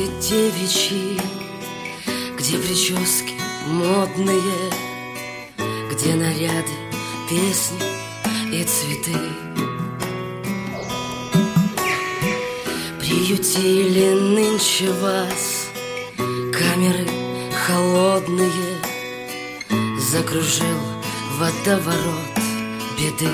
улицы девичьи, где прически модные, где наряды, песни и цветы. Приютили нынче вас камеры холодные, закружил водоворот беды.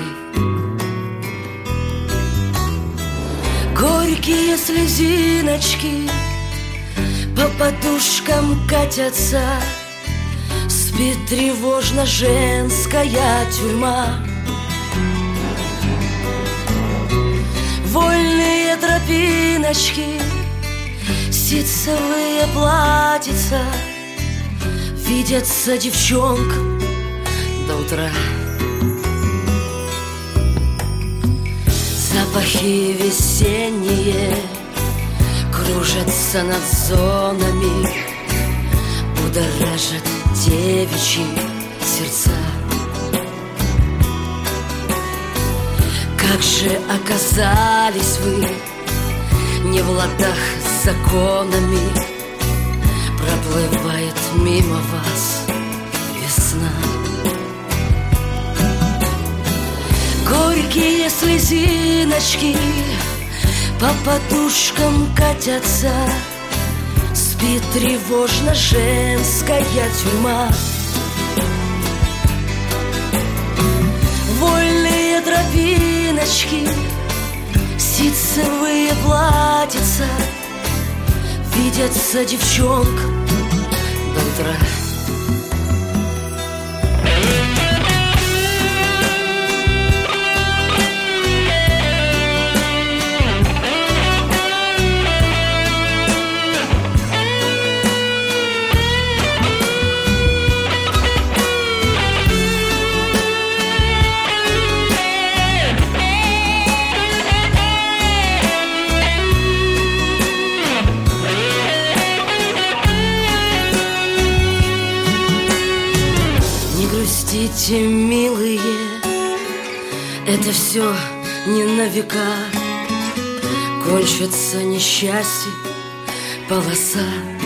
Горькие слезиночки по подушкам катятся, спит тревожно женская тюрьма. Вольные тропиночки, ситцевые платьица видятся девчонкам до утра. Запахи весенние кружатся над зонами, будоражат девичьи сердца. Как же оказались вы не в ладах с законами, проплывает мимо вас весна. Горькие слезиночки по подушкам катятся, спит тревожно женская тюрьма. Вольные тропиночки, ситцевые платьица видятся девчонкам до утра. Грустите, милые, это все не на века. Кончится несчастье полоса.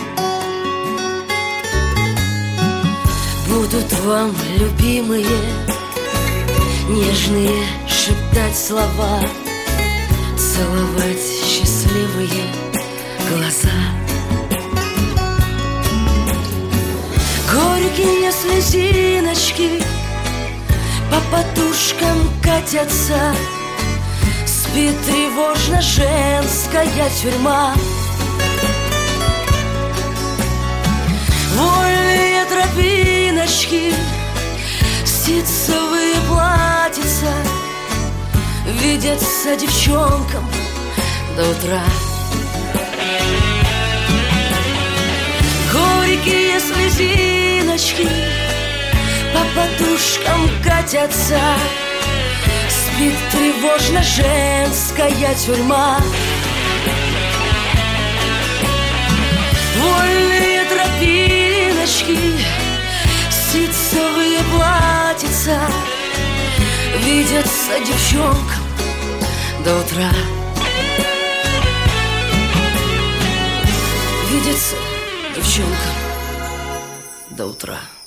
Будут вам любимые нежные шептать слова, целовать счастливые глаза. Горькие слезиночки по подушкам катятся, спит тревожно женская тюрьма. Вольные тропиночки, ситцевые платьица видятся девчонкам до утра. Горькие слезиночки по подушкам катятся, спит тревожно женская тюрьма. Вольные тропиночки, ситцевые платьица видятся девчонкам до утра. Видятся девчонкам до утра.